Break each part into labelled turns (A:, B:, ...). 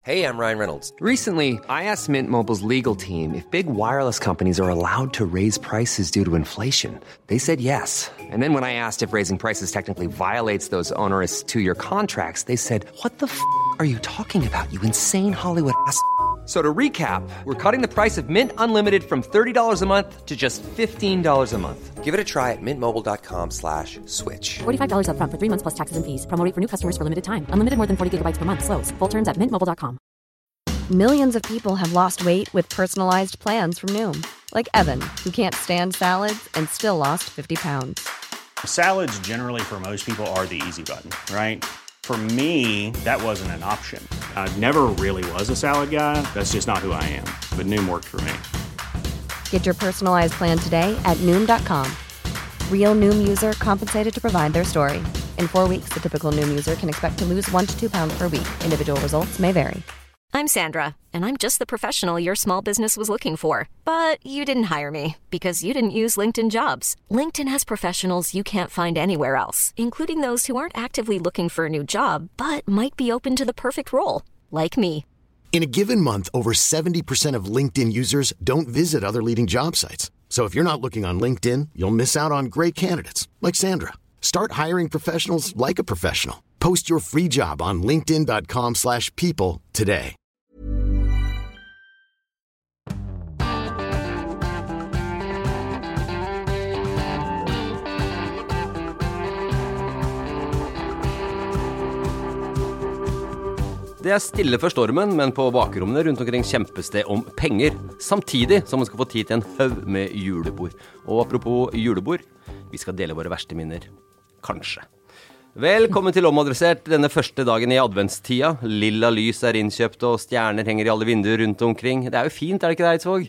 A: Hey, I'm Ryan Reynolds.
B: Recently, I asked Mint Mobile's legal team if big wireless companies are allowed to raise prices due to inflation. They said yes. And then when I asked if raising prices technically violates those onerous two-year contracts, they said, "What the are you talking about, you insane Hollywood ass?" So to recap, we're cutting the price of Mint Unlimited from $30 a month to just $15 a month.
A: Give it a try at mintmobile.com/switch.
C: $45 up front for 3 months plus taxes and fees. Promo rate for new customers for limited time. Unlimited more than 40 gigabytes per month. Slows full terms at mintmobile.com.
D: Millions of people have lost weight with personalized plans from Noom. Like Evan, who can't stand salads and still lost 50 pounds.
E: Salads generally for most people are the easy button, right? For me, that wasn't an option. I never really was a salad guy. That's just not who I am. But Noom worked for me.
D: Get your personalized plan today at Noom.com. Real Noom user compensated to provide their story. In 4 weeks, the typical Noom user can expect to lose 1 to 2 pounds per week. Individual results may vary.
F: I'm Sandra, and I'm just the professional your small business was looking for. But you didn't hire me because you didn't use LinkedIn Jobs. LinkedIn has professionals you can't find anywhere else, including those who aren't actively looking for a new job, but might be open to the perfect role, like me.
G: In a given month, over 70% of LinkedIn users don't visit other leading job sites. So if you're not looking on LinkedIn, you'll miss out on great candidates like Sandra. Start hiring professionals like a professional. Post your free job on linkedin.com/people today.
H: Det stille for stormen, men på bakrommene rundt omkring kjempes det om penger, samtidig som man skal få tid til en haug med julebord. Og apropos julebord, vi skal dele våre verste minner. Kanskje. Velkommen til Omadressert denne første dagen i adventstida. Lilla lys innkjøpt, og stjerner henger i alle vinduer rundt omkring. Det jo fint, det ikke det, Eidsvåg?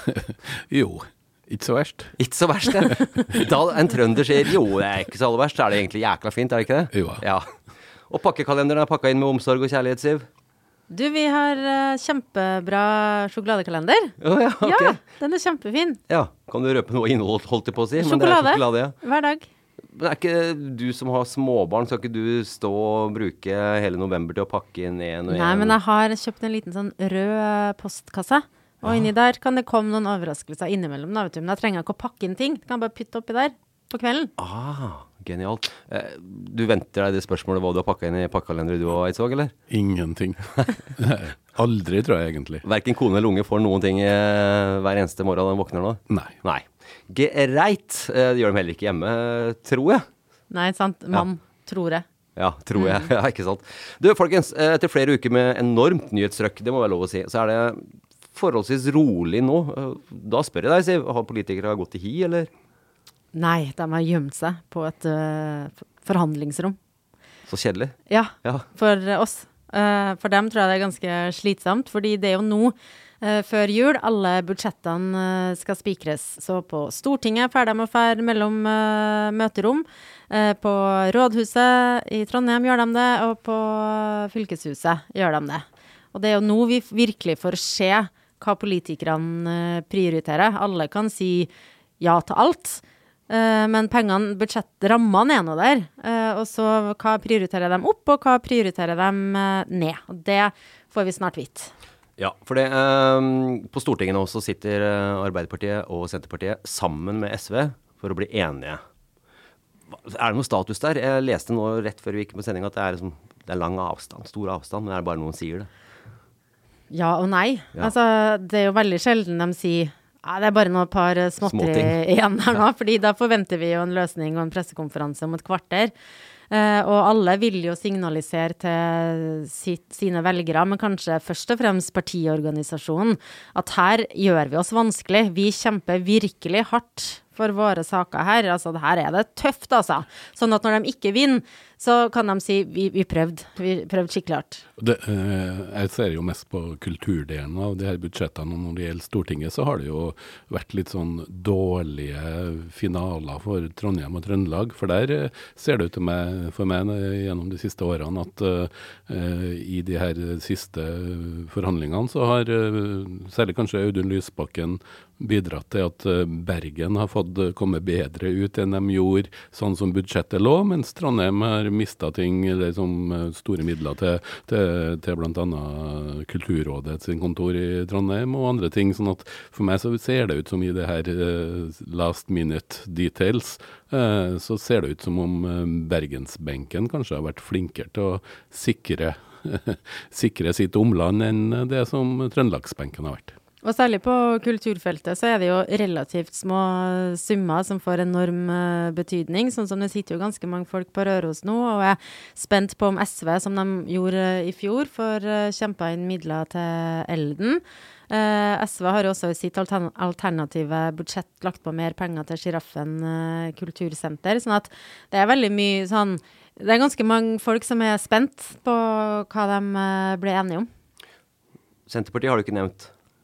I: Jo, ikke så verst.
H: Ikke så verst, ja. Da en trønder sier, jo, det ikke så aller verst, så det egentlig jækla fint, det ikke det?
I: Jo.
H: Ja. Og pakkekalenderen pakket inn med omsorg og kjærlighet, Siv.
J: Du, vi har kjempebra sjokoladekalender.
H: Ja, ok.
J: Ja, den kjempefin.
H: Ja, kan du røpe noe innhold, holdt jeg på å si?
J: Sjokolade,
H: Men sjokolade, ja.
J: Hver dag.
H: Men ikke du som har småbarn, skal ikke du stå og bruke hele november til å pakke inn en og en?
J: Nei, men jeg har kjøpt en liten sånn rød postkasse. Og inni der kan det komme noen overraskelser innimellom, da, vet du. Men jeg trenger ikke å pakke inn ting. Jeg kan bare putte oppi der på kvelden.
H: Genialt. Du venter deg det spørsmålet hva du har pakket inn i pakkekalenderet du og Eidsvåg, eller?
I: Ingenting. Aldri, tror jeg egentlig.
H: Hverken kone eller unge får noen ting hver eneste morgen de våkner nå?
I: Nei.
H: Greit. Det gjør de heller ikke hjemme, tror jeg.
J: Nei, sant. Tror jeg.
H: Ja, tror jeg. Ja, ikke sant. Du, folkens, etter flere uker med enormt nyhetstrøkk, det må være lov å si, så det forholdsvis rolig nå. Da spør jeg deg, Siv, har politikere gått i hi, eller?
J: Nei, de har gjemt seg på et forhandlingsrom.
H: Så kjedelig.
J: Ja, for oss. For dem tror jeg det ganske slitsomt, fordi det jo nå, før jul, alle budsjettene skal spikres. Så på Stortinget ferdig med å fære mellom møterom, på Rådhuset i Trondheim gjør de det, og på Fylkeshuset gjør de det. Og det jo nå vi virkelig får se hva politikerne prioriterer. Alle kan si ja til alt, men pengene, budsjettrammene noe der. Og så hva prioriterer de opp, og hva prioriterer de ned? Og det får vi snart vite.
H: Ja, for det, på Stortinget nå så sitter Arbeiderpartiet og Senterpartiet sammen med SV for å bli enige. Det noe status der? Jeg leste nå rett før vi gikk på sending at det det lang avstand, stor avstand, men det bare noen sier det.
J: Ja og nei. Ja. Altså, det jo veldig sjelden de sier det bare noen par småtteri igjen her nå, fordi da forventer vi jo en løsning og en pressekonferanse om et kvarter. Og alle vil jo signalisere til sine velgere, men kanskje først og fremst partiorganisasjonen, at her gjør vi oss vanskelig. Vi kjemper virkelig hardt for våre saker her. Altså, her det tøft, altså. Sånn at når de ikke vinner, så kan de si, vi prøvde. Vi prøvde skikkelig hardt.
I: Jeg ser jo mest på kulturdelen av de her budsjettene, og når det gjelder Stortinget, så har det jo vært litt sånn dårlige finaler for Trondheim og Trøndelag, for der ser det ut til for meg gjennom de siste årene at i de her siste forhandlingene så har særlig kanskje Audun Lysbakken bidratt til at Bergen har fått komme bedre ut enn de gjorde sånn som budsjettet lå, mens Trondheim har mistet ting, eller som store midler til blant annet Kulturrådet sin kontor i Trondheim og andre ting, sånn at for meg så ser det ut som i det her last minute details, så ser det ut som om Bergensbenken kanskje har vært flinkere til å sikre sitt omland enn det som Trøndelagsbenken har vært.
J: Og særlig på kulturfeltet så det jo relativt små summer som får enorm betydning, sånn som det sitter jo ganske mange folk på Røros nå, og jeg spent på om SV, som de gjorde i fjor, får kjempet inn midler til Elden. SV har jo også i sitt alternative budsjett lagt på mer penger til Giraffen kultursenter, sånn at det veldig mye sånn, det ganske mange folk som spent på hva de ble enige om.
H: Senterpartiet har du ikke nevnt.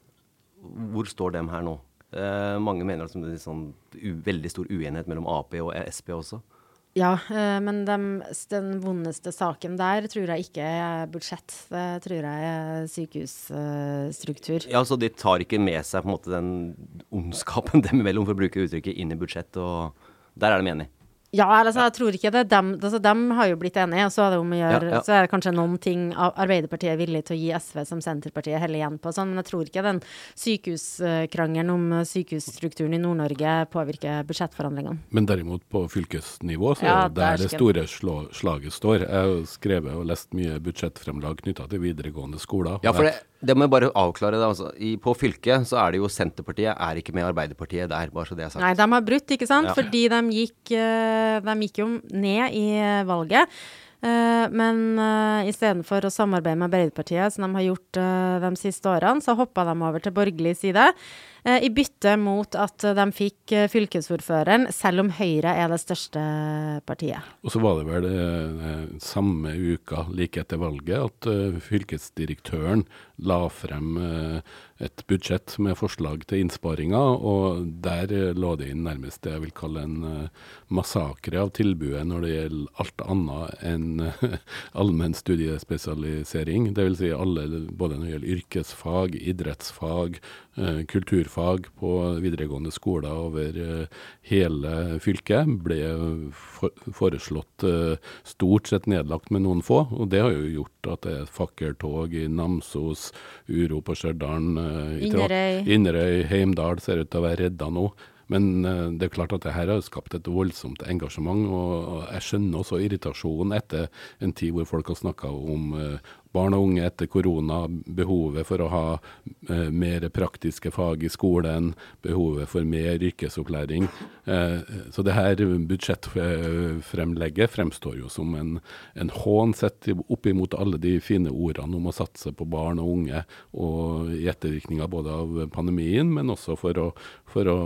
H: Hvor står dem her nå? Mange mener at det sånn veldig stor uenighet mellom AP og SP også.
J: Ja, men den vondeste saken der tror jeg ikke budsjett. Det tror jeg sykehusstruktur.
H: Ja, så de tar ikke med seg på en måte den ondskapen dem imellom, for å bruke uttrykket, inn i budsjett, og der de enige.
J: Ja, altså, jeg tror ikke det. De har jo blitt enige, og så det om å gjøre, så det kanskje noen ting Arbeiderpartiet villig til å gi SV som Senterpartiet heller igjen på. Sånn, men jeg tror ikke den sykehuskrangelen om sykehusstrukturen i Nord-Norge påvirker budsjettforhandlingene.
I: Men derimot på fylkesnivå, så der det store slaget står. Jeg har skrevet og lest mye budsjettfremlag knyttet til videregående skoler.
H: Ja, for det må jeg bare avklare det. Altså. På fylket så det jo Senterpartiet ikke med Arbeiderpartiet der, bare så det sagt.
J: Nei, de har brutt, ikke sant? Ja. Fordi de gikk jo ned i valget. Men i stedet for å samarbeide med Arbeiderpartiet, som de har gjort de siste årene, så hoppet de over til borgerlig side. I bytte mot at de fikk fylkesordføreren, selv om Høyre det største partiet. Og
I: så var det vel samme uka, like etter valget, at fylkesdirektøren la frem et budsjett med forslag til innsparinger, og der lå det inn nærmest det jeg vil kalle en massakre av tilbudet når det gjelder alt annet enn allmenn studiespesialisering. Det vil si alle, både når det gjelder yrkesfag, idrettsfag, kulturfag på videregående skoler over hele fylket ble foreslått stort sett nedlagt med noen få, og det har jo gjort at det fakkeltog i Namsos, uro på Stjørdalen, Inderøy, Heimdal ser ut til å være redda nå. Men det klart at det her har skapt et voldsomt engasjement, og jeg skjønner også irritasjon etter en tid hvor folk har snakket om barn og unge etter korona, behovet for å ha mer praktiske fag i skolen, behovet for mer yrkesopplæring. Så det her budsjettfremlegget fremstår jo som en hån sett opp imot alle de fine ordene om å satse på barn og unge, og i ettervirkninger både av pandemien, men også for å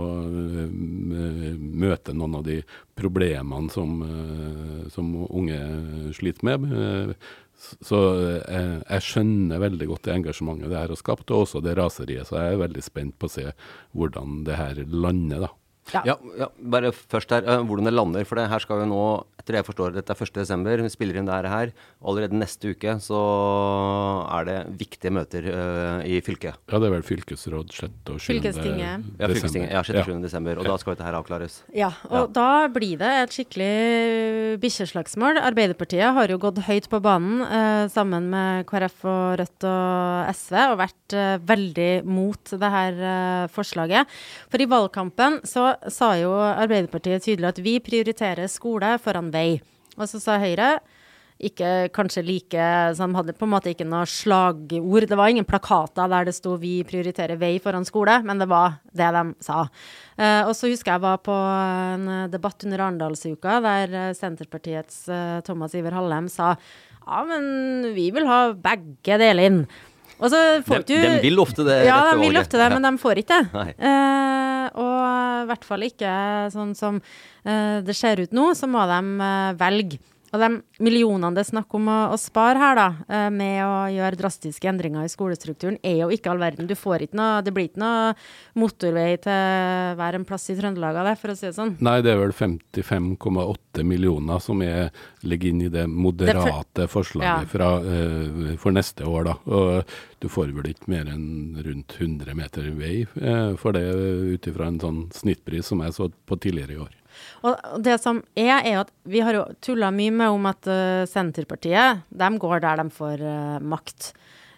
I: møte noen av de problemene som unge sliter med. Så jeg skjønner veldig godt det engasjementet det her har skapt, og også det raseriet, så jeg veldig spent på å se hvordan det her lander da.
H: Ja, bare først her, hvordan det lander, for det her skal jo nå, etter det jeg forstår, dette 1. desember, vi spiller inn det her, allerede neste uke så det viktige møter i fylket.
I: Ja, det vel fylkesråd 6. og 7.
J: Fylkestinget.
H: Ja, fylkestinget, 6. og 7. desember, og da skal dette her avklares.
J: Ja, og da blir det et skikkelig bikkjeslagsmål. Arbeiderpartiet har jo gått høyt på banen sammen med KrF og Rødt og SV, og vært veldig mot det her forslaget. For i valgkampen så sa jo Arbeiderpartiet tydelig at vi prioriterer skole foran vei. Og så sa Høyre, ikke kanskje like, så de hadde på en måte ikke noe slagord. Det var ingen plakater der det stod vi prioriterer vei foran skole, men det var det de sa. Og så husker jeg var på en debatt under Arendalsuka, der Senterpartiets Thomas Iver Hallem sa, ja, men vi vil ha begge deler inn. Og så får du...
H: De vil ofte det.
J: Ja, de vil ofte det, men de får ikke det. Og i hvert fall ikke sånn som det ser ut nå, så må de velge. Og de millionene det snakk om å spare her da, med å gjøre drastiske endringer i skolestrukturen, jo ikke all verden. Du får ikke noe, det blir ikke noe motorvei til hver en plass i Trøndelag av det, for å si det sånn.
I: Nei, det vel 55,8 millioner som ligger inn i det moderate forslaget for neste år da. Og du får vel ikke mer enn rundt 100 meter vei for det utifra en sånn snittpris som jeg så på tidligere i år.
J: Og det som jo at vi har jo tullet mye med om at Senterpartiet, de går der de får makt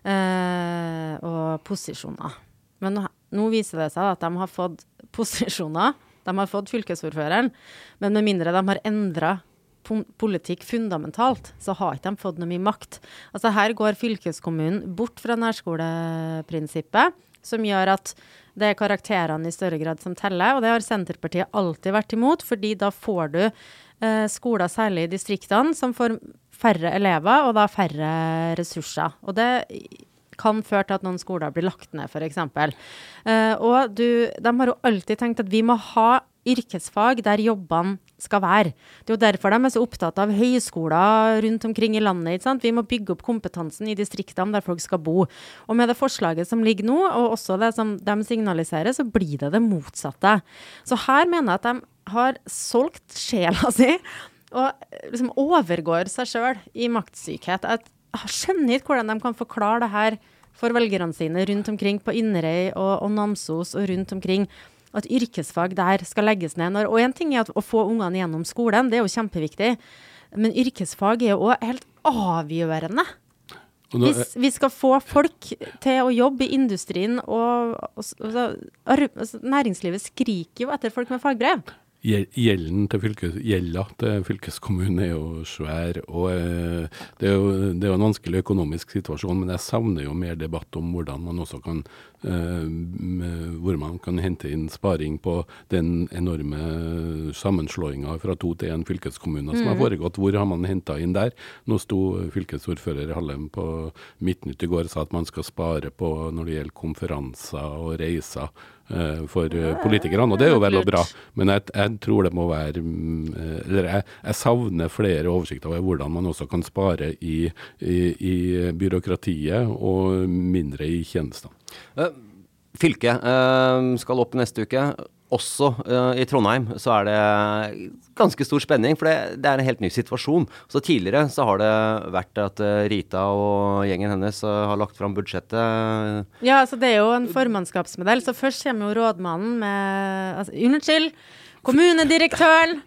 J: og posisjoner. Men nå viser det seg at de har fått posisjoner, de har fått fylkesordføreren, men med mindre de har endret politikk fundamentalt, så har ikke de fått noe mye makt. Altså her går fylkeskommunen bort fra nærskoleprinsippet, som gjør at det karakterene i større grad som teller, og det har Senterpartiet alltid vært imot, fordi da får du skoler, særlig i distriktene, som får færre elever, og da færre ressurser. Og det kan føre til at noen skoler blir lagt ned, for eksempel. Og de har jo alltid tenkt at vi må ha yrkesfag der jobbene skal være. Det er jo derfor de så opptatt av høyskoler rundt omkring i landet, ikke sant? Vi må bygge opp kompetansen i distriktene der folk skal bo. Og med det forslaget som ligger nå, og også det som de signaliserer, så blir det motsatte. Så her mener jeg at de har solgt sjela si, og liksom overgår seg selv i maktsykhet. Jeg skjønner ikke hvordan de kan forklare det her for velgerne sine rundt omkring på Inderøy og Namsos og rundt omkring, at yrkesfag der skal legges ned. Og en ting at å få ungene gjennom skolen, det jo kjempeviktig, men yrkesfag jo også helt avgjørende. Hvis vi skal få folk til å jobbe i industrien, og næringslivet skriker jo etter folk med fagbrev.
I: Gjelda til fylkeskommunen jo svær, og det jo en vanskelig økonomisk situasjon, men jeg savner jo mer debatt om hvordan man også kan hvor man kan hente inn sparing på den enorme sammenslåingen fra 2 til 1 fylkeskommuner som har foregått. Hvor har man hentet inn der? Nå sto fylkesordfører Hallem på Midtnytt i går og sa at man skal spare på når det gjelder konferanser og reiser for politikerne, og det jo vel og bra, men jeg tror det må være jeg savner flere oversikter over hvordan man også kan spare i byråkratiet og mindre i tjenestene.
H: Fylket skal opp neste uke. Også i Trondheim så det ganske stor spenning, for det en helt ny situasjon. Så tidligere så har det vært at Rita og gjengen hennes har lagt fram budsjettet.
J: Ja, altså det jo en formannskapsmodell. Så først kommer jo rådmannen med, unnskyld, kommunedirektøren.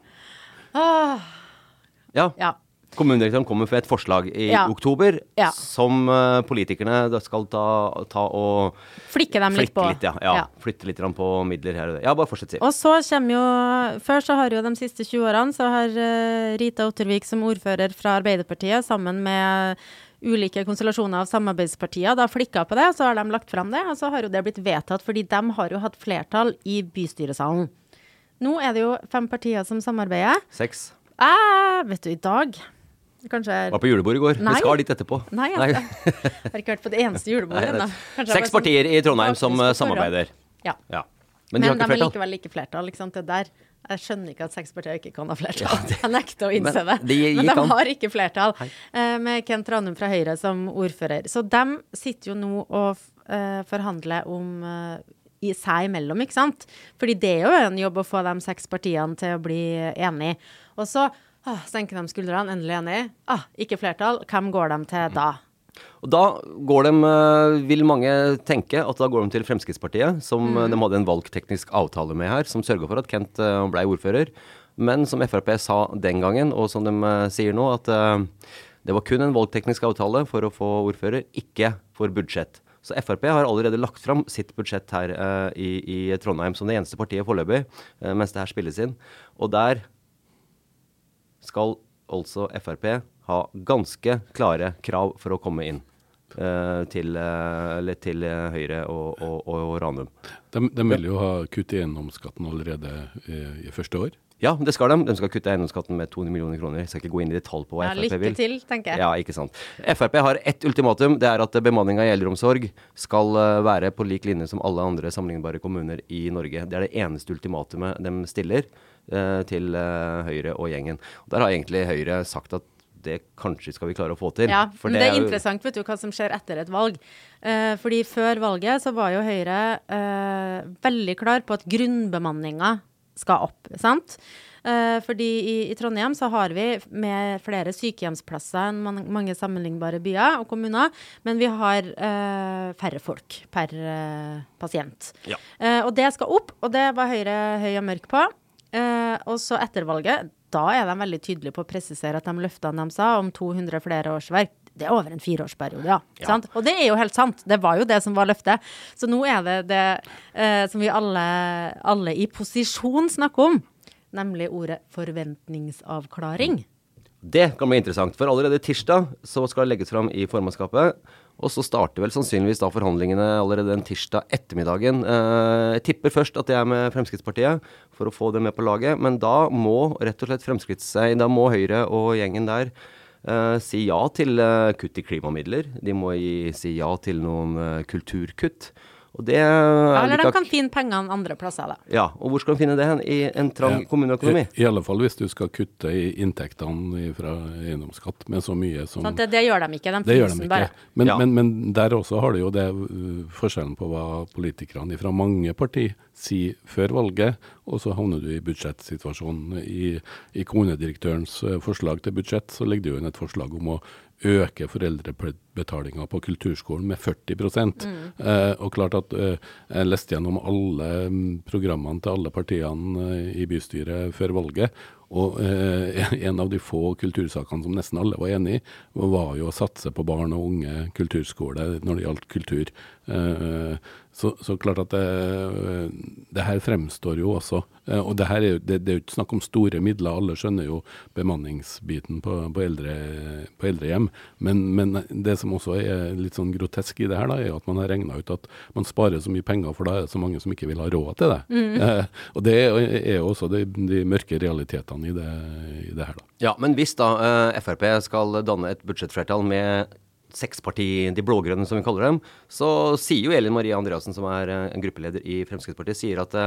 H: Ja. Kommunedirektøren kommer for et forslag i oktober, som politikerne skal ta og
J: flikke dem litt på.
H: Flytte litt på midler her og der. Ja, bare fortsett, si.
J: Og så kommer jo, før så har jo de siste 20 årene, så har Rita Ottervik som ordfører fra Arbeiderpartiet, sammen med ulike konstellasjoner av samarbeidspartier, da flikket på det, så har de lagt frem det, og så har jo det blitt vedtatt, fordi de har jo hatt flertall i bystyresalen. Nå det jo 5 partier som samarbeider.
H: 6.
J: Vet du, i dag...
H: Var på julebord i går. Vi skal dit etterpå.
J: Nei, jeg har ikke vært på det eneste julebordet ennå.
H: 6 partier i Trondheim som samarbeider.
J: Ja.
H: Men de har ikke flertall.
J: Likevel ikke flertall, ikke sant? Det der, jeg skjønner ikke at 6 partier ikke kan ha flertall. Jeg nekter å innse det. Men de har ikke flertall. Med Kent Ranum fra Høyre som ordfører. Så de sitter jo nå og forhandler om... i seg imellom, ikke sant? Fordi det jo en jobb å få de 6 partiene til å bli enige. Og så senker de skuldrene, endelig enige. Ikke flertall, hvem går de til da?
H: Og da går de, vil mange tenke, at da går de til Fremskrittspartiet, som de hadde en valgteknisk avtale med her, som sørget for at Kent ble ordfører. Men som FrP sa den gangen, og som de sier nå, at det var kun en valgteknisk avtale for å få ordfører, ikke for budsjett. Så FrP har allerede lagt fram sitt budsjett her i Trondheim som det eneste partiet foreløpig, mens det her spilles inn. Og der skal altså FrP ha ganske klare krav for å komme inn til Høyre og Ranum.
I: De vil jo ha kutt i eiendomsskatten allerede i første år.
H: Ja, det skal de. De skal kutte eiendomsskatten med 200 millioner kroner. Jeg skal ikke gå inn i detalj på hva FrP vil.
J: Lykke til, tenker jeg.
H: Ja, ikke sant. FrP har ett ultimatum, det at bemanningen i eldreomsorg skal være på lik linje som alle andre sammenlignbare kommuner i Norge. Det det eneste ultimatumet de stiller til Høyre og gjengen. Og der har egentlig Høyre sagt at det kanskje skal vi klare å få til.
J: Ja, men det interessant, vet du, hva som skjer etter et valg. Fordi før valget så var jo Høyre veldig klar på at grunnbemanningen skal opp, sant? Fordi i Trondheim så har vi med flere sykehjemsplasser enn mange sammenlignbare byer og kommuner, men vi har færre folk per pasient. Ja. Og det skal opp, og det var Høyre høy og mørk på. Og så etter valget, da de veldig tydelige på å presisere at de løftene de sa om 200 flere årsverk, det over en 4-årsperiode, ja. Sant? Og det jo helt sant. Det var jo det som var løftet. Så nå det som vi alle i posisjon snakker om, nemlig ordet forventningsavklaring.
H: Det kan bli interessant, for allerede tirsdag så skal det legges fram i formannskapet, og så starter vel sannsynligvis da forhandlingene allerede den tirsdag ettermiddagen. Jeg tipper først at det med Fremskrittspartiet, for å få det med på laget, men da må rett og slett da må Høyre og gjengen der si ja til kutt i klimamidler. De må si ja til noen kulturkutt. Og det
J: eller de kan finne pengene andre plasser da.
H: Ja, og hvor skal de finne det hen? I en trang kommuneøkonomi?
I: I alle fall hvis du skal kutte i inntektene fra eiendomsskatt med så mye som...
J: Sånn, det gjør de ikke,
I: det gjør de ikke. Men der også har det jo det forskjellen på hva politikerne fra mange partier sier før valget, og så havner du i budsjettsituasjonen. I kommunedirektørens forslag til budsjett så ligger det jo inn et forslag om å øke foreldrebetalinga på kulturskolen med 40%. Og klart at jeg leste gjennom alle programmene til alle partiene i bystyret før valget, og en av de få kultursakene som nesten alle var enige i, var jo å satse på barn og unge kulturskole når det gjaldt kultur. Så klart at det her fremstår jo også, og det her det jo ikke snakk om store midler, alle skjønner jo bemanningsbiten på eldrehjem, men det som også litt sånn grotesk i det her da, jo at man har regnet ut at man sparer så mye penger, for da det så mange som ikke vil ha råd til det. Og det jo også de mørke realitetene i det her da.
H: Ja, men hvis da FrP skal danne et budsjettflertall med 6 partier, de blågrønne som vi kaller dem, så sier jo Elin Marie Andreassen, som en gruppeleder i Fremskrittspartiet, sier at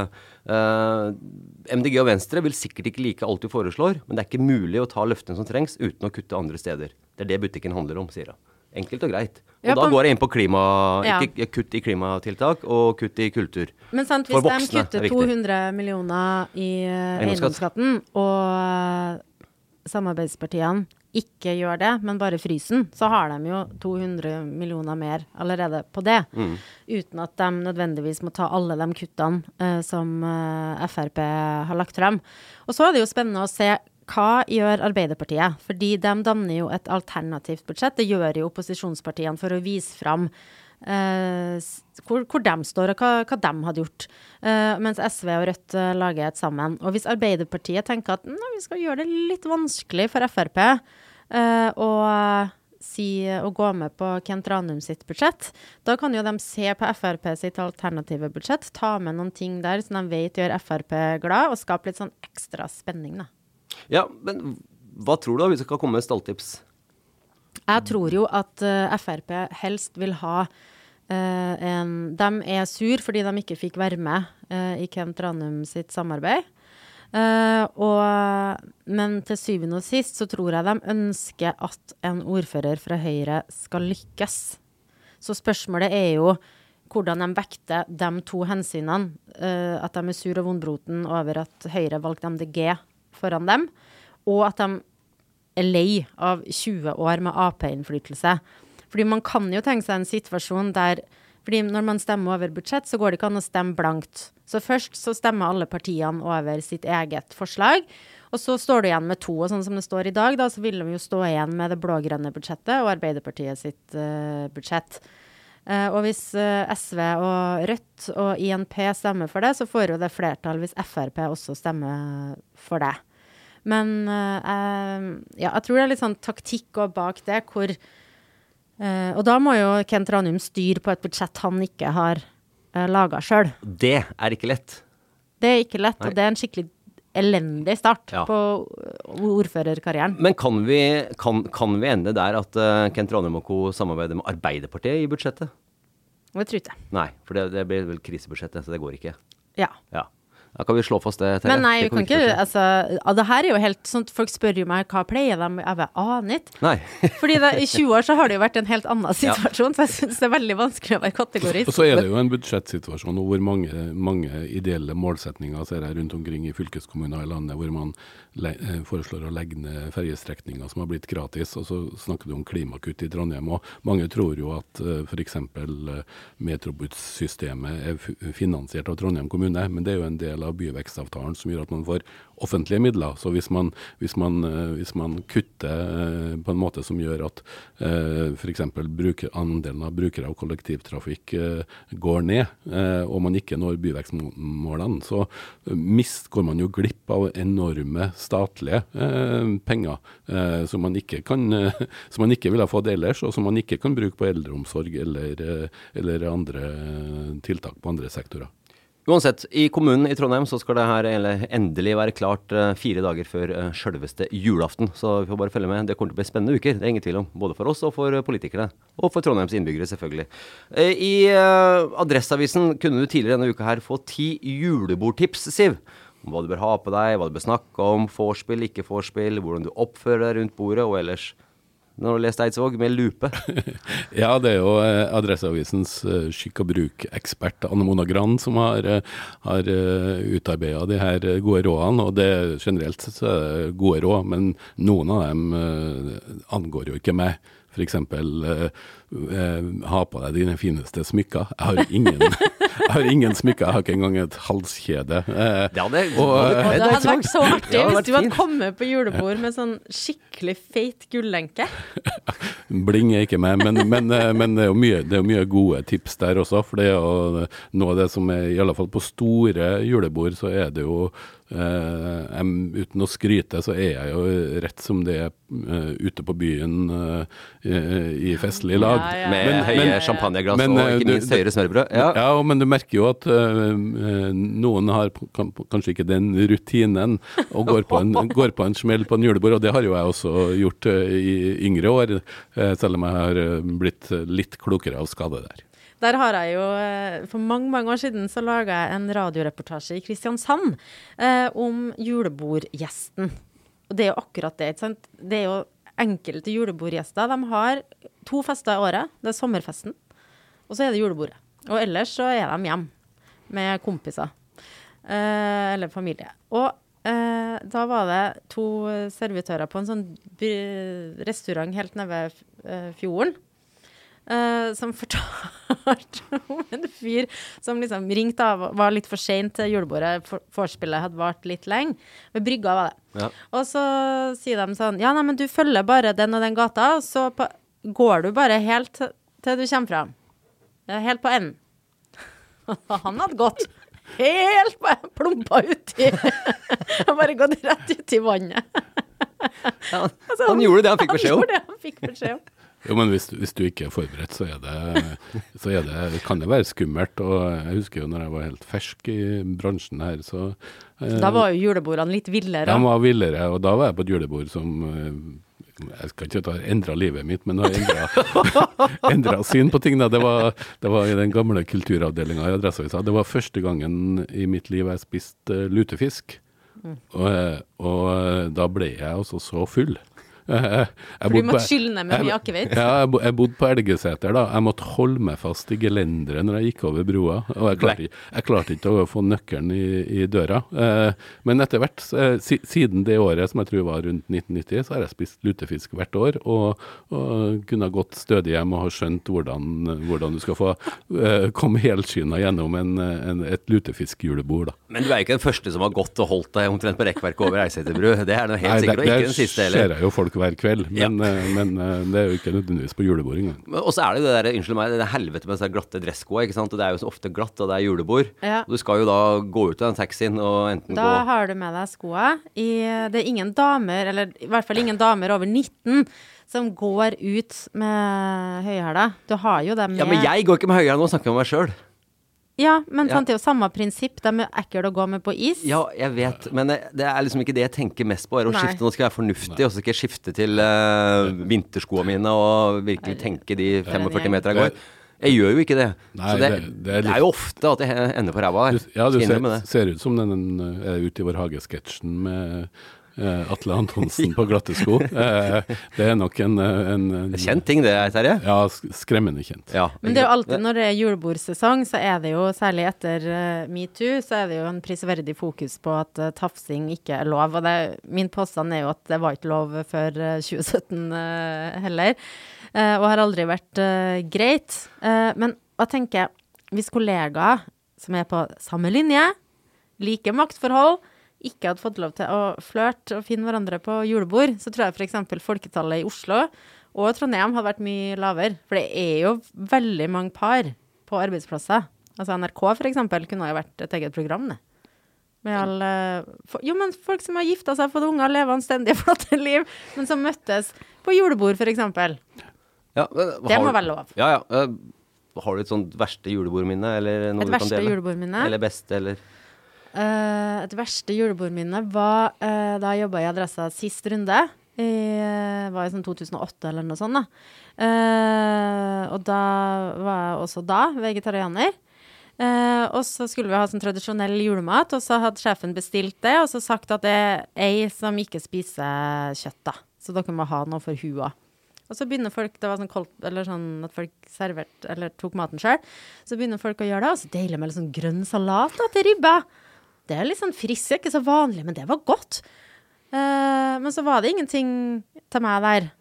H: MDG og Venstre vil sikkert ikke like alt du foreslår, men det ikke mulig å ta løftene som trengs uten å kutte andre steder. Det det butikken handler om, sier hun. Enkelt og greit. Og da går jeg inn på ikke kutt i klimatiltak og kutt i kultur.
J: Men sant, hvis de kutter 200 millioner i eiendomsskatten, og samarbeidspartiene ikke gjør det, men bare frysen, så har de jo 200 millioner mer allerede på det, uten at de nødvendigvis må ta alle de kuttene som FrP har lagt frem. Og så det jo spennende å se hva gjør Arbeiderpartiet, fordi de danner jo et alternativt budsjett. Det gjør jo opposisjonspartiene for å vise frem hvor de står og hva de hadde gjort, mens SV og Rødt lager et sammen. Og hvis Arbeiderpartiet tenker at vi skal gjøre det litt vanskelig for FrP å gå med på Kent Ranum sitt budsjett, da kan jo de se på FrP sitt alternative budsjett, ta med noen ting der som de vet gjør FrP glad, og skape litt sånn ekstra spenning da.
H: Ja, men hva tror du da hvis du skal komme med stalltips?
J: Jeg tror jo at FrP helst vil ha de sur fordi de ikke fikk være med i Kent Ranum sitt samarbeid. Men til syvende og sist så tror jeg de ønsker at en ordfører fra Høyre skal lykkes. Så spørsmålet jo hvordan de vekter de to hensynene, at de sur og vondbroten over at Høyre valgte MDG foran dem, og at de lei av 20 år med AP-innflytelse. Fordi man kan jo tenke seg en situasjon der, fordi når man stemmer over budsjett, så går det ikke an å stemme blankt. Så først så stemmer alle partiene over sitt eget forslag, og så står det igjen med 2, og sånn som det står i dag, da, så vil de jo stå igjen med det blå-grønne budsjettet og Arbeiderpartiet sitt budsjett. Og hvis SV og Rødt og INP stemmer for det, så får jo det flertall hvis FrP også stemmer for det. Men jeg tror det litt sånn taktikk og bak det, og da må jo Kent Ranum styre på et budsjett han ikke har laget selv.
H: Det ikke lett.
J: Det ikke lett, og det en skikkelig elendig start på ordførerkarrieren.
H: Men kan vi ende der at Kent Ranum og co. samarbeider med Arbeiderpartiet i budsjettet?
J: Det tror jeg ikke.
H: Nei, for det blir vel krisebudsjettet, så det går ikke.
J: Ja.
H: Da kan vi slå fast det.
J: Men nei, vi kan ikke, altså, det her jo helt sånn, folk spør jo meg, hva pleier de? Jeg aner ikke.
H: Nei.
J: Fordi i 20 år så har det jo vært en helt annen situasjon, så jeg synes det veldig vanskelig å være kategorisk.
I: Og så det jo en budsjettsituasjon hvor mange ideelle målsetninger ser jeg rundt omkring i fylkeskommuner i landet, hvor man foreslår å legge ned ferjestrekninger som har blitt gratis, og så snakker du om klimakutt i Trondheim, og mange tror jo at for eksempel metrobusssystemet finansiert av Trondheim kommune, men det jo en del del av byvekstavtalen som gjør at man får offentlige midler. Så hvis man kutter på en måte som gjør at for eksempel andelen av brukere av kollektivtrafikk går ned, og man ikke når byvekstmålene, så går man jo glipp av enorme statlige penger som man ikke vil ha fått ellers, og som man ikke kan bruke på eldreomsorg eller andre tiltak på andre sektorer.
H: Uansett, i kommunen i Trondheim så skal det her endelig være klart 4 dager før selveste julaften. Så vi får bare følge med. Det kommer til å bli spennende uker, det er ingen tvil om. Både for oss og for politikerne. Og for Trondheims innbyggere, selvfølgelig. I Adresseavisen kunne du tidligere denne uka her få 10 julebordtips, Siv. Om hva du bør ha på deg, hva du bør snakke om, vorspiel, ikke vorspiel, hvordan du oppfører deg rundt bordet, og ellers. Når du leste Eidsvåg med lupe.
I: Ja, det er jo Adresseavisens skikk- og bruk-ekspert Anne Mona Gran som har utarbeidet de her gode rådene, og det generelt så er det gode råd, men noen av dem angår jo ikke meg. For eksempel, ha på deg dine fineste smykker. Jeg har ingen smykker, jeg har ikke engang et halskjede.
J: Det hadde vært så artig hvis du hadde kommet på julebord med sånn skikkelig feit gullenke.
I: Bling er ikke meg, men det er jo mye gode tips der også, for det er jo noe av det som er, i alle fall på store julebord, så er det jo uten å skryte, så er jeg jo rett som det er ute på byen i festlig lag.
H: Med høye champagneglass og ikke minst høyere smørbrød.
I: Ja, men du merker jo at noen har kanskje ikke den rutinen og går på en smell på en julebord, og det har jo jeg også gjort i yngre år, selv om jeg har blitt litt klokere av skade der.
J: Der har jeg jo, for mange år siden så laget jeg en radioreportasje i Kristiansand om julebordgjesten. Og det er jo akkurat det, ikke sant? Det er jo enkelte julebordgjester. De har 2 fester i året. Det er sommerfesten, og så er det julebordet. Og ellers så er de hjemme med kompiser eller familie. Og da var det 2 servitører på en sånn restaurant helt nede ved fjorden, som fortalte om en fyr som liksom ringte av, var litt for sent til julebordet, forspillet hadde vart litt lenge, ved brygga var det. Ja. Og så sier de sånn, ja, nei, men du følger bare den og den gata, og så går du bare helt til du kommer frem. Helt på enden. Han hadde gått helt på enden, plumpa uti. Han bare gått rett ut i vannet.
H: Ja, han gjorde det han fikk beskjed om.
J: Han gjorde det han fikk beskjed om.
I: Jo, men hvis du ikke er forberedt, så kan det være skummelt, og jeg husker jo når jeg var helt fersk i bransjen her, så
J: da var jo julebordene litt villere.
I: De var villere, og da var jeg på et julebord som jeg skal ikke ha endret livet mitt, men har endret syn på ting. Det var i den gamle kulturavdelingen i Adresseavisen. Det var første gangen i mitt liv jeg spiste lutefisk, og da ble jeg også så full.
J: For du måtte skylle med mye akevitt?
I: Ja, jeg bodde på Elgeseter da. Jeg måtte holde meg fast i gelenderet når jeg gikk over broa, og jeg klarte ikke å få nøkkelen i døra. Men etter hvert, siden det året som jeg tror var rundt 1990, så har jeg spist lutefisk hvert år, og kunne ha gått stødig hjem og ha skjønt hvordan du skal få komme helskinnet gjennom et lutefiskjulebord da.
H: Men du er ikke den første som har gått og holdt deg omtrent på rekkverket over Eiseterbru. Det er noe helt sikkert, og ikke den siste heller.
I: Det ser jeg jo folk hver kveld, men det er jo ikke nødvendigvis på julebord engang.
H: Og så er det der, unnskyld meg, det helvete med disse glatte dresskoene, ikke sant? Og det er jo så ofte glatt, og det er julebord. Ja. Og du skal jo da gå ut av den taxien og enten
J: da har du med deg skoene. Det er ingen damer, eller i hvert fall ingen damer over 19, som går ut med høyhæla. Du har jo dem med...
H: Ja, men jeg går ikke med høyhæla, nå snakker jeg om meg selv.
J: Ja, men sant, det er jo samme prinsipp. De er ekkelt å gå med på is.
H: Ja, jeg vet, men det er liksom ikke det jeg tenker mest på. Å skifte, nå skal jeg være fornuftig, og så skal jeg skifte til vinterskoene mine og virkelig tenke de 45 meter jeg går. Jeg gjør jo ikke det. Nei, så det er jo ofte at jeg ender på ræva der.
I: Ja, du ser ut som den ute i vår hage-sketsjen med Atle Antonsen på glatte sko. Det er nok en
H: kjent ting det, Terje?
I: Ja, skremmende kjent.
J: Ja. Men det er jo alltid når det er julebordsesong, så er det jo, særlig etter MeToo, så er det jo en prisverdig fokus på at tafsing ikke er lov. Og min påstand er jo at det var ikke lov før 2017 heller, og har aldri vært greit. Men hva tenker jeg, hvis kollegaer som er på samme linje, like maktforhold, ikke hadde fått lov til å flørte og finne hverandre på julebord, så tror jeg for eksempel folketallet i Oslo og Trondheim hadde vært mye lavere. For det jo veldig mange par på arbeidsplasser. Altså NRK for eksempel kunne jo vært et eget program, det. Med alle... Jo, men folk som har giftet seg, fått unger, lever anstendige, flotte liv, men som møttes på julebord for eksempel.
H: Ja,
J: det må være lov.
H: Ja. Har du et sånt verste julebordminne, eller noe du kan dele?
J: Et verste julebordminne?
H: Eller beste, eller...
J: Et verste julebordminne var da jeg jobbet i Adressa sist runde. Var i sånn 2008 eller noe sånt da. Og da var jeg også vegetarianer. Og så skulle vi ha sånn tradisjonell julemat, og så hadde sjefen bestilt det, og så sagt at det ei som ikke spiser kjøtt da. Så dere må ha noe for hua. Og så begynner folk, det var sånn koldt, eller sånn at folk serverte, eller tok maten selv. Så begynner folk å gjøre det, og så deiler med litt sånn grønn salat da, til ribba. Det litt sånn frisk, ikke så vanlig, men det var godt. Men så var det ingenting til meg der.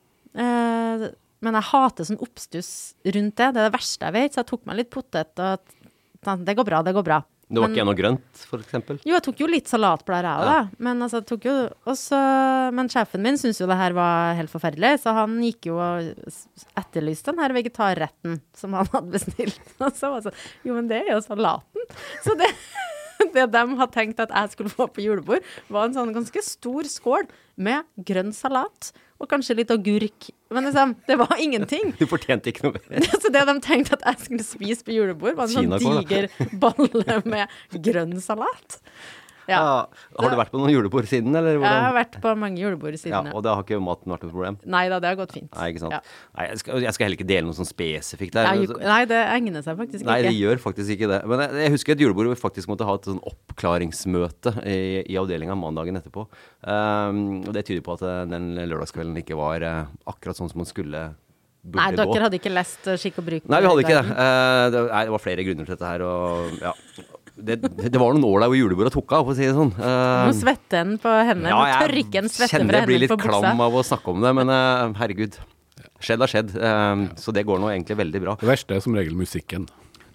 J: Men jeg hater sånn oppstuss rundt det. Det det verste jeg vet, så jeg tok meg litt potet, og det går bra.
H: Det var ikke noe grønt, for eksempel?
J: Jo, jeg tok jo litt salatblad jeg også, da. Men altså, jeg tok jo også... Men sjefen min synes jo det her var helt forferdelig, så han gikk jo og etterlyste den her vegetarretten som han hadde bestilt. Og så var det sånn, jo, men det jo salaten. Så det de hadde tenkt at jeg skulle få på julebord, var en sånn ganske stor skål med grønn salat, og kanskje litt agurk. Men liksom, det var ingenting.
H: Du fortjente ikke noe mer.
J: Så det de tenkte at jeg skulle spise på julebord, var en sånn diger balle med grønn salat. Ja.
H: Har du vært på noen julebord siden, eller hvordan?
J: Jeg har vært på mange julebord siden.
H: Ja, og det har ikke maten vært noe problem?
J: Neida, det har gått fint.
H: Nei, ikke sant?
J: Ja.
H: Nei, jeg skal heller ikke dele noe sånn spesifikt der.
J: Nei, det egner seg faktisk ikke.
H: Nei, det gjør faktisk ikke det. Men jeg husker et julebord hvor vi faktisk måtte ha et sånn oppklaringsmøte i avdelingen mandagen etterpå. Og det tyder på at den lørdagskvelden ikke var akkurat sånn som man burde gå.
J: Nei, dere hadde ikke lest skikk og bruk?
H: Nei, vi hadde ikke det. Det var flere grunner til dette her, og ja... Det var noen år der hvor julebordet tok av, for å si det sånn.
J: Nå svetter den på hendene, nå tørrer ikke en svette fra hendene på buksa.
H: Jeg kjenner jeg blir litt klam av å snakke om det, men herregud, skjedd har skjedd, så det går nå egentlig veldig bra.
I: Det verste som regel musikken.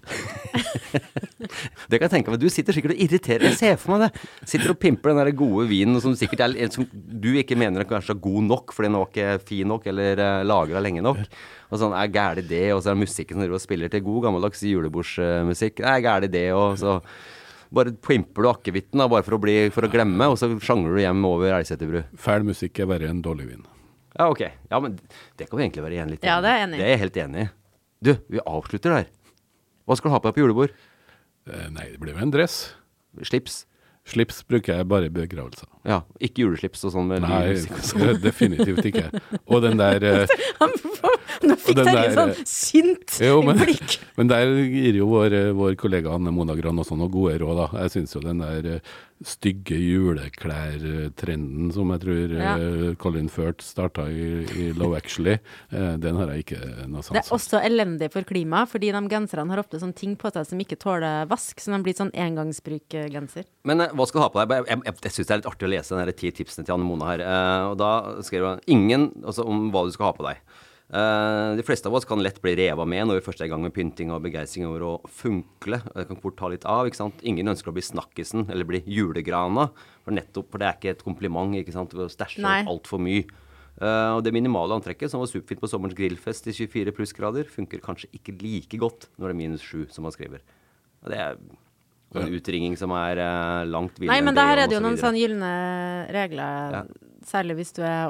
H: Det kan jeg tenke meg, du sitter sikkert og irriterer, jeg ser for meg det. Sitter og pimper den der gode vinen, som sikkert som du ikke mener er kanskje god nok, for den var ikke fin nok, eller lagret lenge nok. Og sånn, gærlig det, og så musikken som du spiller til god gammeldags julebordsmusikk, gærlig det, og så bare pimper du akkevitten da, bare for å glemme, og så sjangler du hjem over Elgseterbru.
I: Fæl musikk bare en dårlig vin.
H: Ja, ok. Ja, men det kan vi egentlig være igjen litt.
J: Ja, det enig.
H: Det jeg helt enig i. Du, vi avslutter der. Hva skal du ha på deg på julebord?
I: Nei, det blir jo en dress.
H: Slips?
I: Slips bruker jeg bare i begravelser.
H: Ja, ikke juleslips og sånn med
I: Nei, definitivt ikke. Og den der...
J: Nå fikk jeg litt sånn sint blikk.
I: Men der gir jo vår kollega Anne Mona Gran også noen gode råd da. Jeg synes jo den der stygge juleklær-trenden som jeg tror Colin Firth startet i Love Actually, den har jeg ikke noe sans.
J: Det også elendig for klima, fordi de genserne har ofte sånne ting på seg som ikke tåler vask, så de blir sånn engangsbruk-genser.
H: Men hva skal du ha på deg? Jeg synes det er litt artig å lese de 10 tipsene til Anne Mona her, og da skriver hun ingen om hva du skal ha på deg. De fleste av oss kan lett bli revet med når vi først er i gang med pynting og begeistring over å funkle. Det kan fort ta litt av, ikke sant? Ingen ønsker å bli snakkisen eller bli julegrana, for det er ikke et kompliment, ikke sant? Å stæsje alt for mye. Og det minimale antrekket, som var superfint på sommerens grillfest i 24 plussgrader, funker kanskje ikke like godt når det er -7, som man skriver. Og det er en utringning som er langt videre.
J: Nei, men der er det jo noen sånne gyllene regler, særlig hvis du er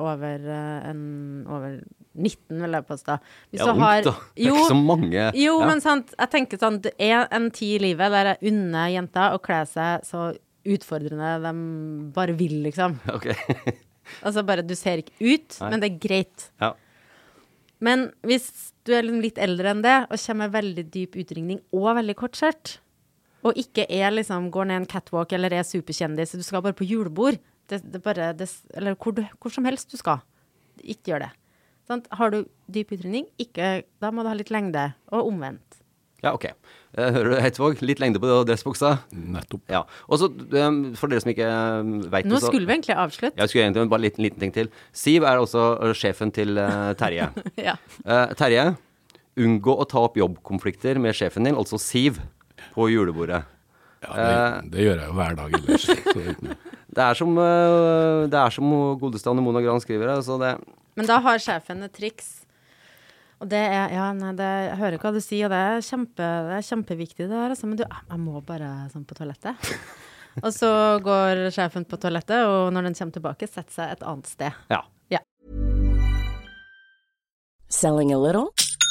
J: over 19, vil jeg påstå. Hvis
H: ja, ungt da. Det er ikke så mange.
J: Jo, men sant, jeg tenker sånn, det er en tid i livet der jeg unner jenter å kle seg så utfordrende de bare vil, liksom.
H: Ok.
J: Altså bare, du ser ikke ut, men det er greit.
H: Ja.
J: Men hvis du er litt eldre enn det, og kommer med veldig dyp utringning og veldig kort skjørt, og ikke liksom, går ned en catwalk eller er superkjendis, så du skal bare på julebord, eller hvor som helst du skal. Ikke gjør det. Sånn, har du dyp utringning, da må du ha litt lengde, og omvendt.
H: Ja, ok. Hører du, Heitvåg? Litt lengde på dressbuksa?
I: Nettopp.
H: Ja. Og så, for dere som ikke vet det,
J: Nå skulle vi egentlig avslutte.
H: Jeg skulle egentlig bare en liten ting til. Siv er også sjefen til Terje.
J: Ja.
H: Terje, unngå å ta opp jobbkonflikter med sjefen din, altså Siv, på julebordet.
I: Ja, det gjør jeg jo hver dag ellers.
H: Det er som godeste Anne Mona Gran skriver, så det...
J: Men da har sjefen et triks, og det er, jeg hører hva du sier, og det er kjempeviktig det her, altså, men jeg må bare sånn på toalettet. Og så går sjefen på toalettet, og når den kommer tilbake, setter seg et annet sted.
H: Ja.
K: Selling a little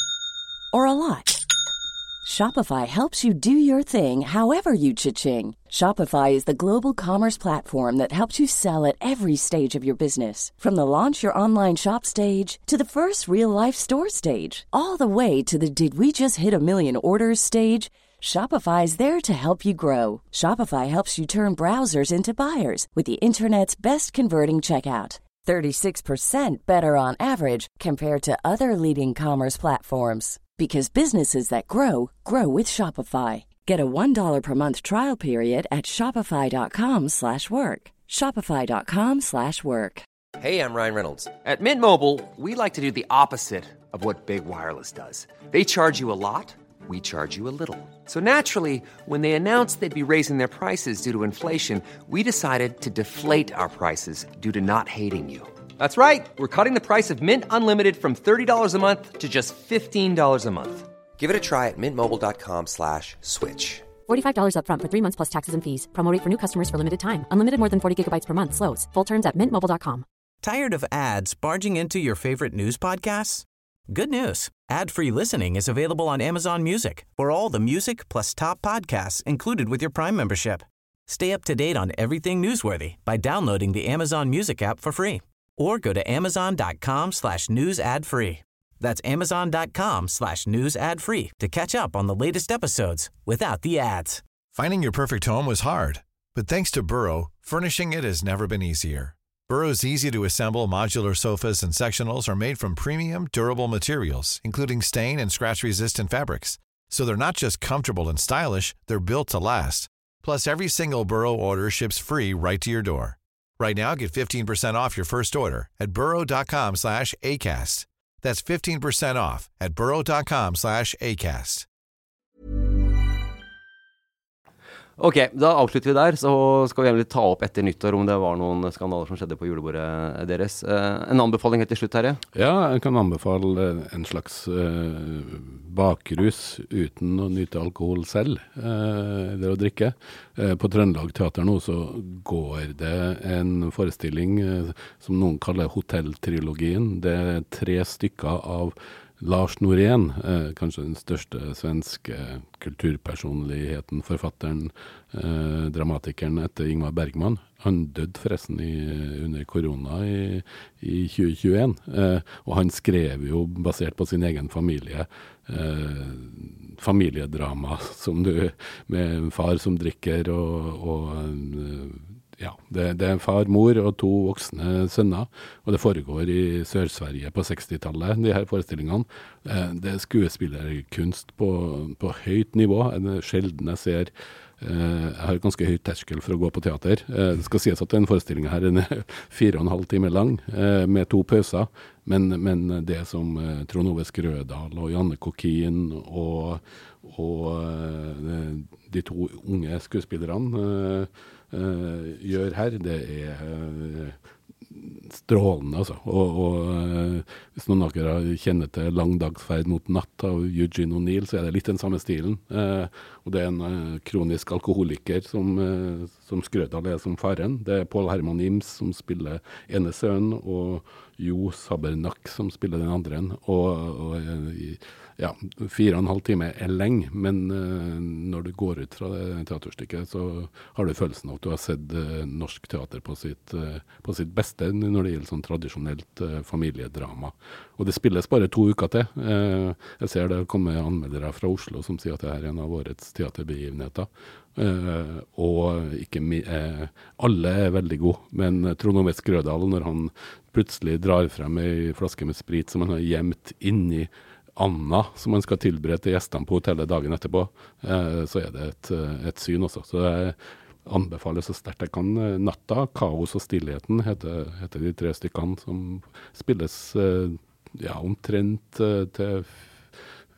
K: or a lot? Shopify helps you do your thing however you cha-ching. Shopify is the global commerce platform that helps you sell at every stage of your business. From the launch your online shop stage to the first real-life store stage, all the way to the did we just hit a million orders stage. Shopify is there to help you grow. Shopify helps you turn browsers into buyers with the internet's best converting checkout. 36% better on average compared to other leading commerce platforms. Because businesses that grow, grow with Shopify. Get a $1 per month trial period at shopify.com/work. Shopify.com/work.
A: Hey, I'm Ryan Reynolds.
B: At Mint Mobile, we like to do the opposite of what Big Wireless does. They charge you a lot, we charge you a little. So naturally, when they announced they'd be raising their prices due to inflation, we decided to deflate our prices due to not hating you. That's right. We're cutting the price of Mint Unlimited from $30 a month to just $15 a month.
A: Give it a try at mintmobile.com/switch.
C: $45 up front for 3 months plus taxes and fees. Promo rate for new customers for limited time. Unlimited more than 40 gigabytes per month. Slows full terms at mintmobile.com.
L: Tired of ads barging into your favorite news podcasts? Good news. Ad-free listening is available on Amazon Music for all the music plus top podcasts included with your Prime membership. Stay up to date on everything newsworthy by downloading the Amazon Music app for free. Or go to amazon.com/news ad free. That's amazon.com/news ad free to catch up on the latest episodes without the ads.
M: Finding your perfect home was hard, but thanks to Burrow, furnishing it has never been easier. Burrow's easy-to-assemble modular sofas and sectionals are made from premium, durable materials, including stain and scratch-resistant fabrics. So they're not just comfortable and stylish, they're built to last. Plus, every single Burrow order ships free right to your door. Right now, get 15% off your first order at burrow.com/ACAST. That's 15% off at burrow.com/ACAST.
H: Ok, da avslutter vi der, så skal vi egentlig ta opp etter nyttår om det var noen skandaler som skjedde på julebordet deres. En anbefaling helt til slutt, Terje?
I: Ja, jeg kan anbefale en slags bakrus uten å nyte alkohol selv, eller å drikke. På Trøndelag Teater nå så går det en forestilling som noen kaller Hotelltrilogien. Det er 3 stykker av Lars Norén, kanskje den største svenske kulturpersonligheten, forfatteren, dramatikeren etter Ingmar Bergman. Han døde forresten under korona i 2021, og han skrev jo basert på sin egen familie, familiedrama med en far som drikker ja, det er far, mor og 2 voksne sønner, og det foregår i Sør-Sverige på 60-tallet, de her forestillingene. Det er skuespillerkunst på høyt nivå, sjelden jeg ser. Jeg har ganske høyt terskel for å gå på teater. Det skal sies at den forestillingen her er 4,5 timer lang, med 2 pauser, men det som Trond Ove Skrødal og Janne Kokkin og de 2 unge skuespillerne gjør her, det er strålende, altså. Og hvis noen av dere kjenner til Lang dagsferd mot natt av Eugene O'Neill, så er det litt den samme stilen. Og det er en kronisk alkoholiker som Skrødal er som faren. Det er Paul Herman Ims som spiller ene sønnen, og Jo Sabernak som spiller den andre. Og ja, 4,5 timer er lenge, men når du går ut fra det teaterstykket, så har du følelsen av at du har sett norsk teater på sitt beste når det gjelder sånn tradisjonelt familiedrama. Og det spilles bare 2 uker til. Jeg ser det kommer anmeldere fra Oslo som sier at det er en av årets teaterbegivenheter. Og alle er veldig gode, men Trond Ove Skrødal, når han plutselig drar frem en flaske med sprit som han har gjemt inni Anna, som han skal tilberede til gjestene på hotellet dagen etterpå, så er det et syn også. Så jeg anbefaler så sterkt jeg kan. Natta, Kaos og stillheten heter de 3 stykkene som spilles omtrent til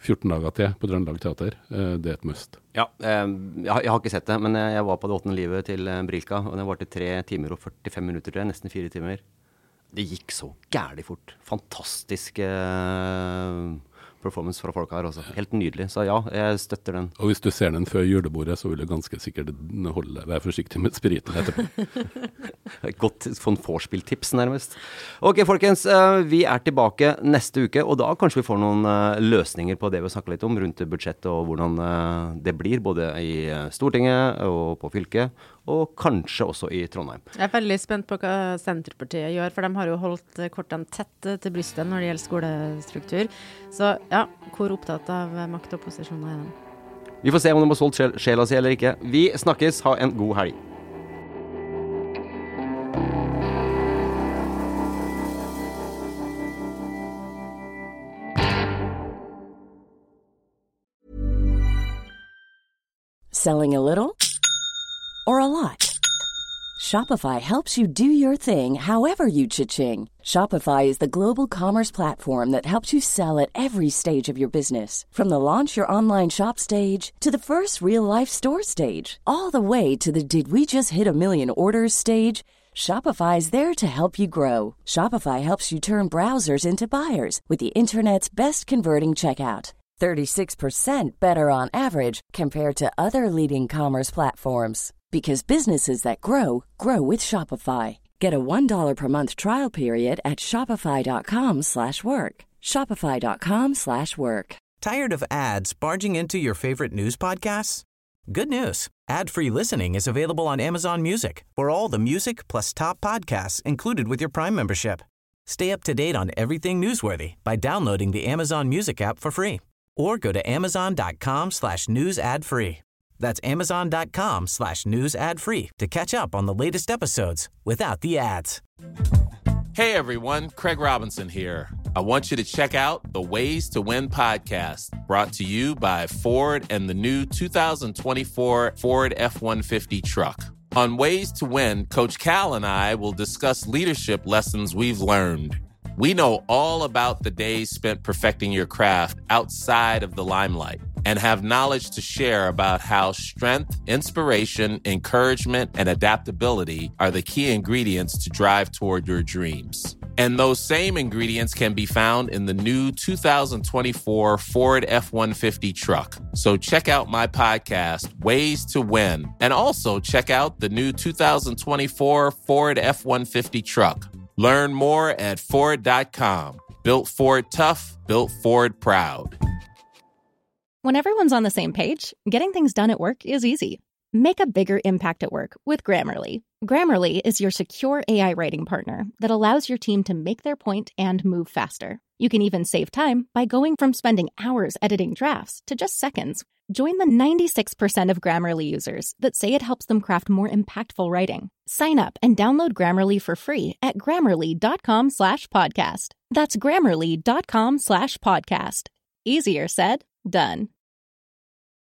I: 14 dager til på Trøndelag Teater. Det er et must.
H: Ja, jeg har ikke sett det, men jeg var på det 8. livet til Brilka, og det var til 3 timer og 45 minutter, tror jeg, nesten 4 timer. Det gikk så gærlig fort. Fantastisk performance fra folk her, altså. Helt nydelig. Så ja, jeg støtter den.
I: Og hvis du ser den før julebordet, så vil du ganske sikkert være forsiktig med spriten etterpå.
H: Godt sånn vorspiel-tips nærmest. Ok, folkens, vi er tilbake neste uke, og da kanskje vi får noen løsninger på det vi snakker litt om, rundt budsjettet og hvordan det blir, både i Stortinget og på fylket, og kanskje også i Trondheim.
J: Jeg er veldig spent på hva Senterpartiet gjør, for de har jo holdt kortene tett til brystet når det gjelder skolestruktur. Så ja, hvor opptatt av makt og posisjoner er de?
H: Vi får se om de har solgt sjela si eller ikke. Vi snakkes, ha en god helg.
K: Selling a little or a lot? Shopify helps you do your thing however you cha-ching. Shopify is the global commerce platform that helps you sell at every stage of your business. From the launch your online shop stage to the first real-life store stage, all the way to the did we just hit a million orders stage. Shopify is there to help you grow. Shopify helps you turn browsers into buyers with the internet's best converting checkout. 36% better on average compared to other leading commerce platforms. Because businesses that grow, grow with Shopify. Get a $1 per month trial period at shopify.com/work. Shopify.com/work.
L: Tired of ads barging into your favorite news podcasts? Good news. Ad-free listening is available on Amazon Music for all the music plus top podcasts included with your Prime membership. Stay up to date on everything newsworthy by downloading the Amazon Music app for free. Or go to amazon.com/news ad free. That's amazon.com/news ad free to catch up on the latest episodes without the ads.
N: Hey everyone, Craig Robinson here. I want you to check out the Ways to Win podcast, brought to you by Ford and the new 2024 Ford F-150 truck. On Ways to Win, Coach Cal and I will discuss leadership lessons we've learned. We know all about the days spent perfecting your craft outside of the limelight and have knowledge to share about how strength, inspiration, encouragement, and adaptability are the key ingredients to drive toward your dreams. And those same ingredients can be found in the new 2024 Ford F-150 truck. So check out my podcast, Ways to Win, and also check out the new 2024 Ford F-150 truck. Learn more at Ford.com. Built Ford tough, built Ford proud.
O: When everyone's on the same page, getting things done at work is easy. Make a bigger impact at work with Grammarly. Grammarly is your secure AI writing partner that allows your team to make their point and move faster. You can even save time by going from spending hours editing drafts to just seconds. Join the 96% of Grammarly users that say it helps them craft more impactful writing. Sign up and download Grammarly for free at Grammarly.com/podcast. That's Grammarly.com/podcast. Easier said, done.